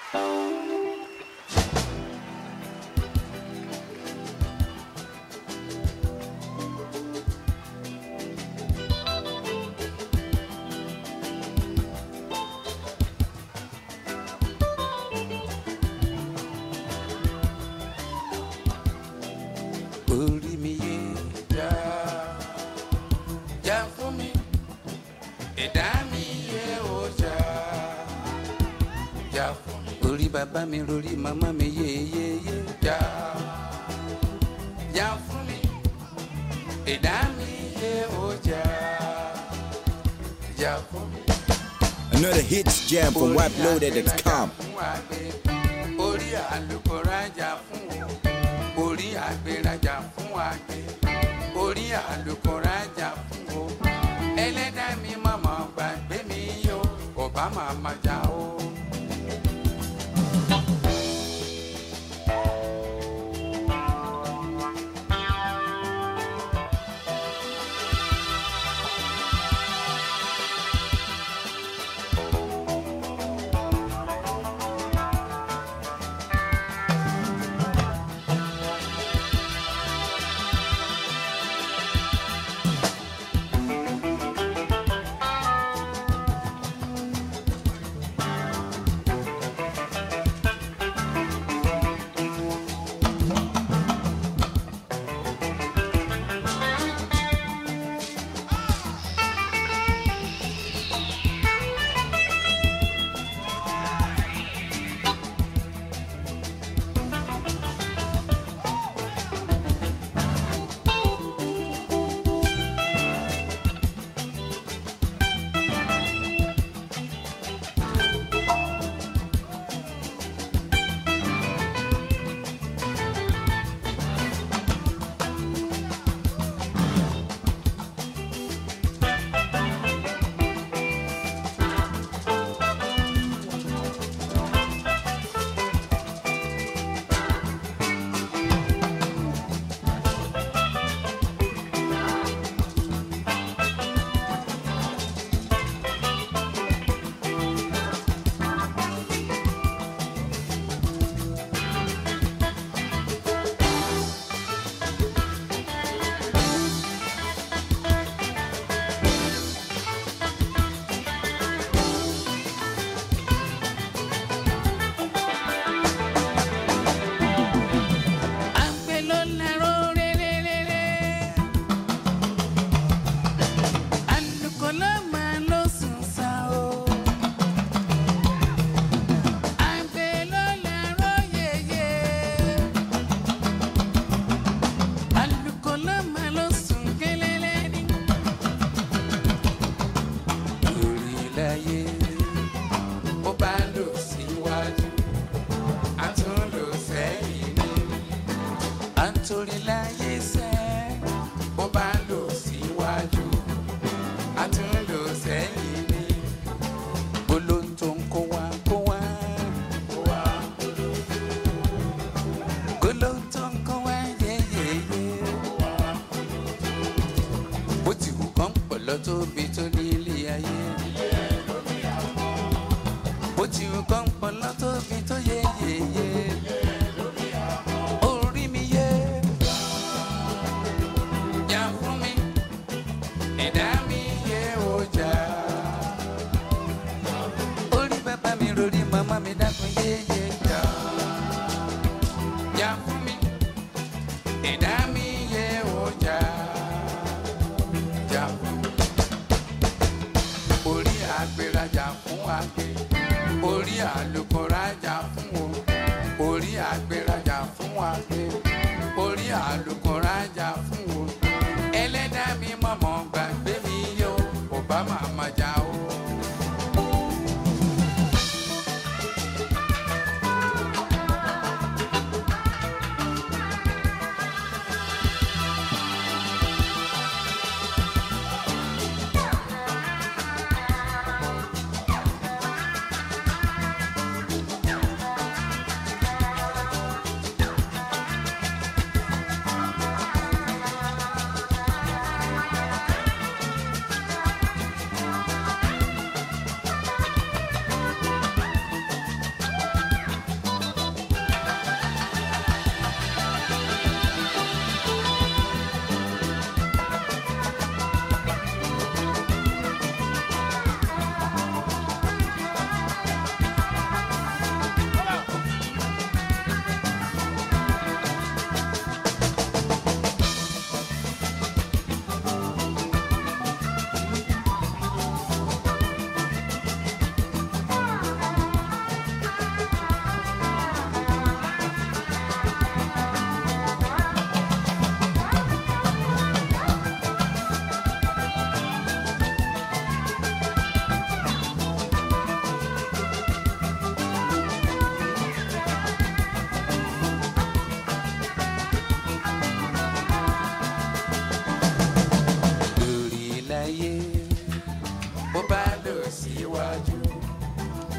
Orí mi yé já, já fún mi, ẹ̀dá mi yé ó já, já fún mi. Orí bàbá mi lórí màmá mi yé yé yé já, já fún mi, ẹ̀dá mi yé ó já, já fún mi. Another hits jam from WAPloaded.com. Orí àlùkòrajà fún o, orí àgbérajà fún àgbẹ̀, orí àlùkòrajà fún o. Ẹlẹ́dàá mi màmá gbàgbé mi yó, ọba màmá já o.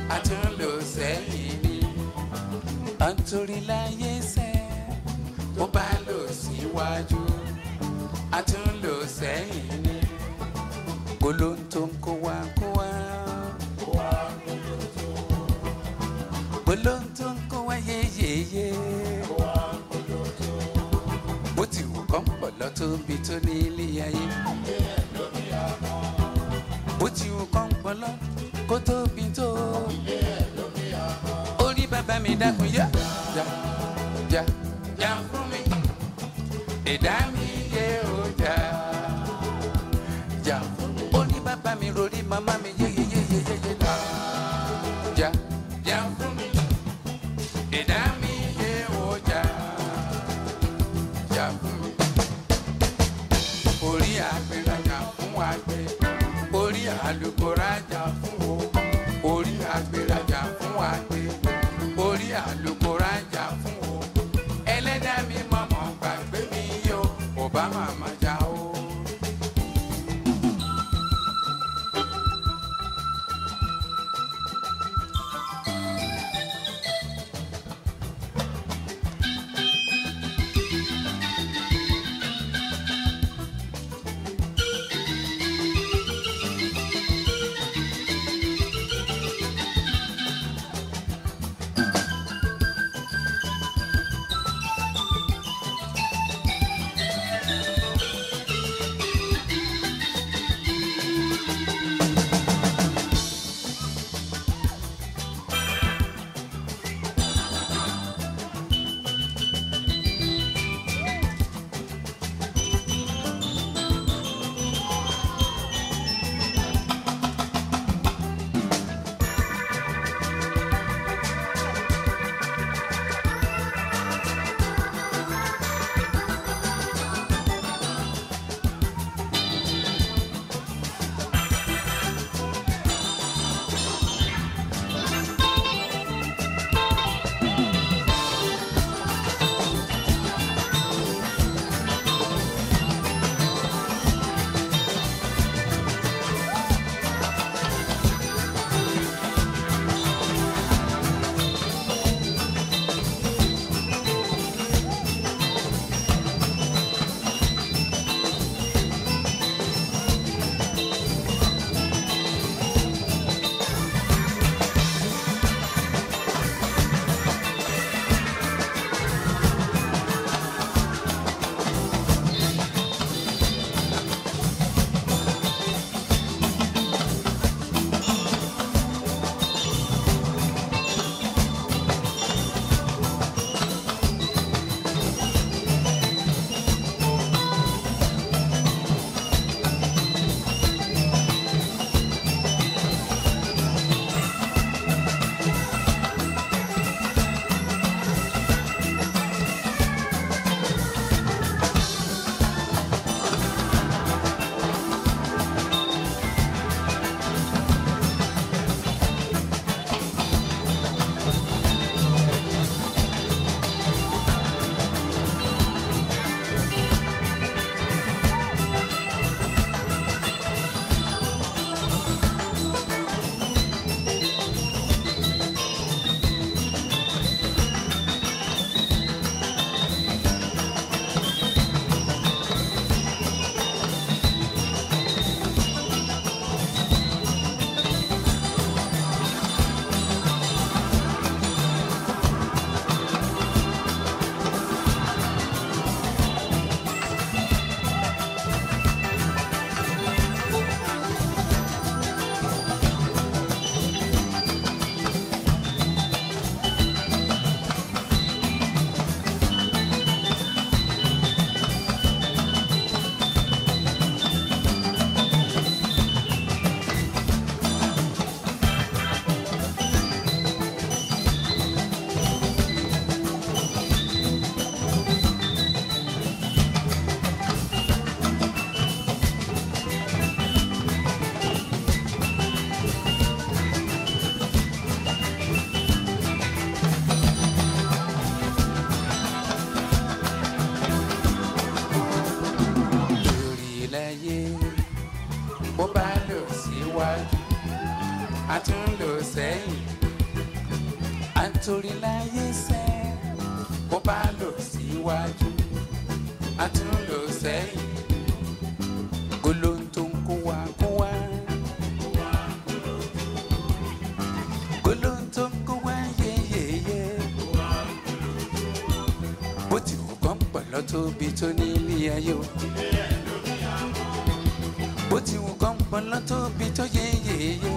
a tún lò sẹ́yìn ni. Nítorí láyé sẹ́ bó bá lò síwájú a tún lò sẹ́yìn ni. Gbólóhùn tó ń kó wá gbólóhùn tó ń kó wá yéyéyé. Bó ti wù kọ́ ń pọ̀ lọ́tóbi tó ní ilé ayé. Bó ti wù kọ́ ń pọ̀ lọ́ kó tóbi tó. Orí bàbá mi dákun yá já fún mi. Ẹ̀dá mi yé o já fún mi. Orí bàbá mi rorí màmá mi yéyéyéyéyé já fún mi. Ẹ̀dá mi yé o já fún mi. Orí àgbérajà fún àgbẹ̀, orí àlùkòrajà fún o. Orí àgbérajà fún àgbẹ̀, orí àlùkòrajà fún o. Ẹlẹ́dàá mi mọ̀mọ́ gbàgbé mi yó, ò bá màmá já o. bó bá lọ síwájú a tún lọ sẹ́yìn torí láyé sẹ́ bó bá lọ síwájú a tún lọ sẹ́yìn golonto ń kó wa kó wa golonto ń kó wa yeyeye bó ti wù kán pọ̀ lọ́tóbi tó ní ilé ayé o bó ti wù kán pọ̀ lọ́tóbi tó yeyeye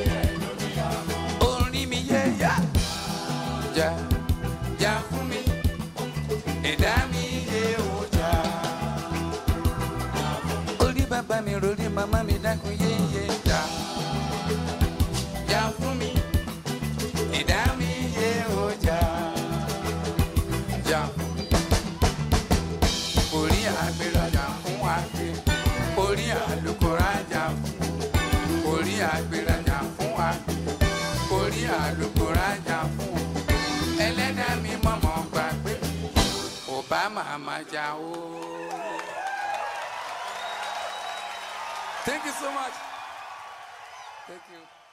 orin mi yẹ yá jà jà fún mi ẹ̀dá mi yẹ o jà orí bàbá mi rorí màmá mi dákun yeye jà jà fún mi ẹ̀dá mi yẹ o jà jà fún mi orí àgbérajà fún àgbé orí àlùkòrajà fún orí àgbérajà fún àgbé orí àlùkòrajà fún ẹlẹ́dàá mi mọ̀mọ́ gbàgbé Obama máa jà o. Thank you so much. Thank you.